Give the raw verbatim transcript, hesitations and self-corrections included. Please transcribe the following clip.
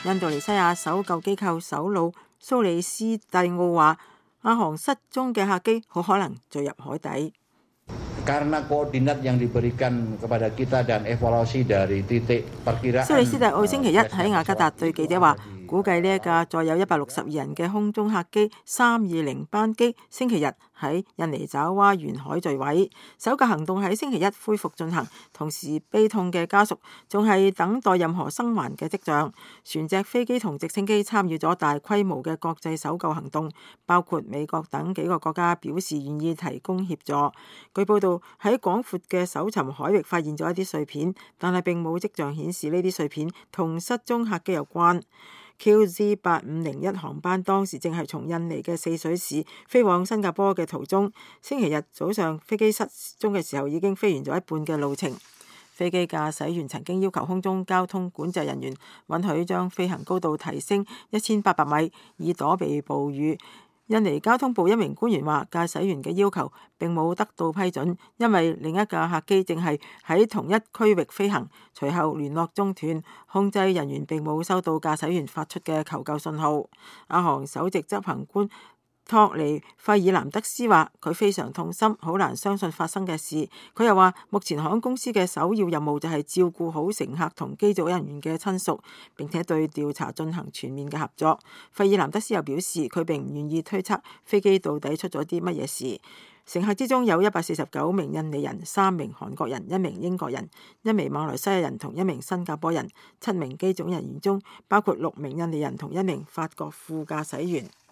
印度尼西亞搜救機構首腦蘇里斯蒂奧話，阿航失蹤嘅客機好可能墜入海底。蘇里斯蒂奧星期一喺雅加達對記者話，估計呢一架載有一百六十二人嘅空中客機三二零班機星期日喺印尼爪哇沿海墜毀。搜救行動喺星期一恢復進行，同時悲痛嘅家屬仲係等待任何生還嘅跡象。船隻、飛機同直升機參與咗大規模嘅國際搜救行動，包括美國等幾個國家表示願意提供協助。據報道喺廣闊嘅搜尋海域發現咗一啲碎片，但係並冇跡象顯示呢啲碎片同失蹤客機有關。Q Z 八五零一航班當時正係從印尼嘅四水市飛往新加坡嘅途中。星期日早上飛機失蹤嘅時候已經飛完咗一半嘅路程。飛機駕駛員曾經要求空中交通管制人員允許將飛行高度提升一千八百米，以躲避暴雨。印尼交通部一名官員話，駕駛員嘅要求並冇得到批准，因為另一架客機正係喺同一區域飛行。隨後聯絡中斷，控制人員並冇收到駕駛員發出嘅求救信號。阿航首席執行官托尼費爾南德斯話，佢非常痛心，好難相信發生嘅事。佢又話，目前航空公司嘅首要任務就係照顧好乘客同機組人員嘅親屬，並且對調查進行全面嘅合作。費爾南德斯又表示，佢並唔願意推測飛機到底出咗啲乜嘢事。乘客之中有一百四十九名印尼人、三名韓國人、一名英國人、一名馬來西亞人同一名新加坡人。七名機組人員中包括六名印尼人同一名法國副駕駛員。